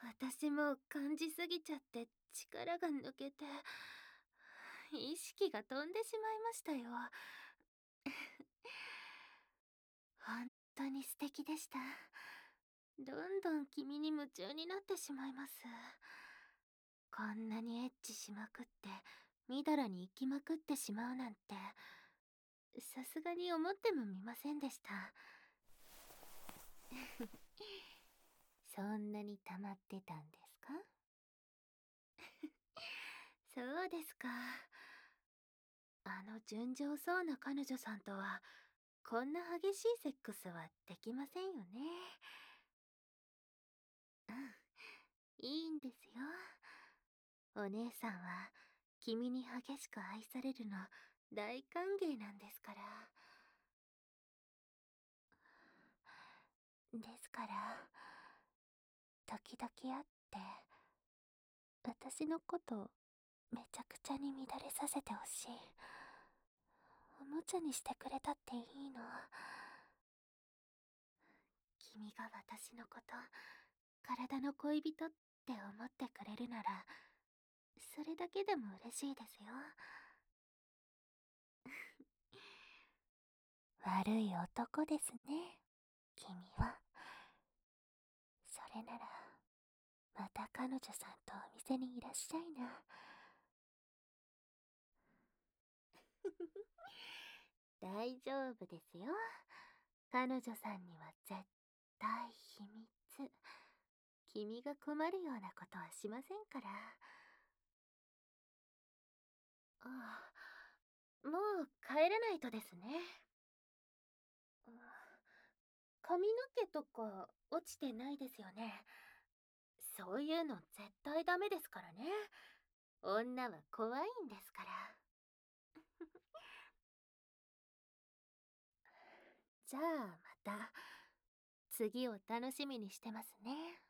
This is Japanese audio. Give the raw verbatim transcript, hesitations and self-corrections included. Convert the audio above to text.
私も感じすぎちゃって力が抜けて、意識が飛んでしまいましたよ。本当に素敵でした。どんどん君に夢中になってしまいます。こんなにエッチしまくって、みだらに行きまくってしまうなんて、さすがに思ってもみませんでした。そんなに溜まってたんですか？そうですか。あの純情そうな彼女さんとは、こんな激しいセックスはできませんよね。うん、いいんですよ。お姉さんは、君に激しく愛されるの大歓迎なんですから。ですから、時々会って、私のことめちゃくちゃに乱れさせてほしい。おもちゃにしてくれたっていいの。君が私のこと、体の恋人って思ってくれるなら、それだけでも嬉しいですよ。悪い男ですね、君は。それなら、また彼女さんとお店にいらっしゃいな。大丈夫ですよ。彼女さんには絶対秘密。君が困るようなことはしませんから。ああ、もう帰れないとですね。あ、髪の毛とか落ちてないですよね。そういうの絶対ダメですからね。女は怖いんですから。じゃあまた、次を楽しみにしてますね。